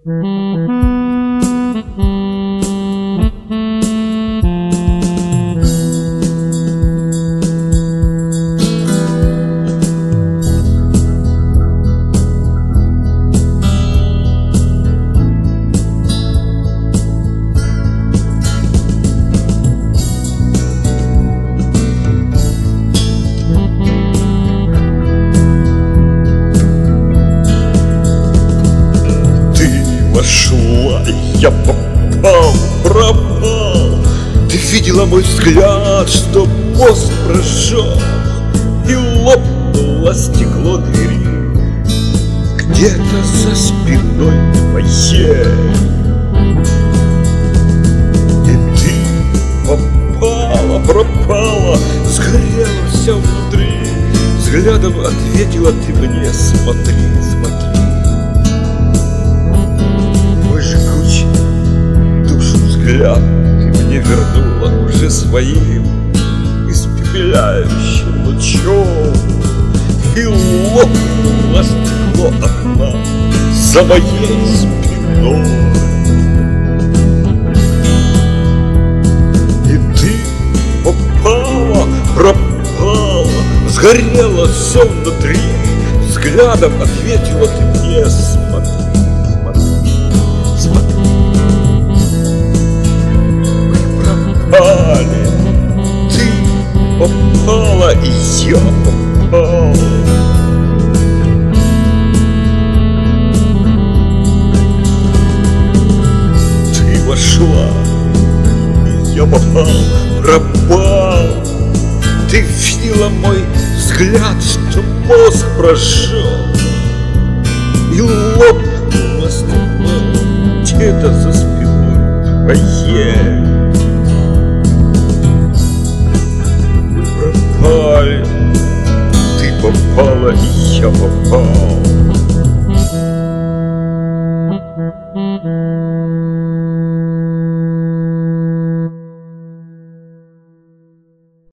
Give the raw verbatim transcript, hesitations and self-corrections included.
Вошла, я попал, пропал. Ты видела мой взгляд, что мост прожег, и лопнуло стекло двери где-то за спиной твоей. И ты попала, пропала, сгорела вся внутри. Взглядом ответила ты мне: смотри, смотри. Взгляд ты мне вернула уже своим испепеляющим лучом, и лопнуло стекло окна за моей спиной. И ты попала, пропала, сгорела все внутри. Взглядом ответила ты мне: смотри, смотри, смотри. Ты попала, и я попал. Ты вошла, и я попал, пропал. Ты видела мой взгляд, что мост прошел, и лопнуло стекло где-то за спиной твоей. Ты попала, и я попал.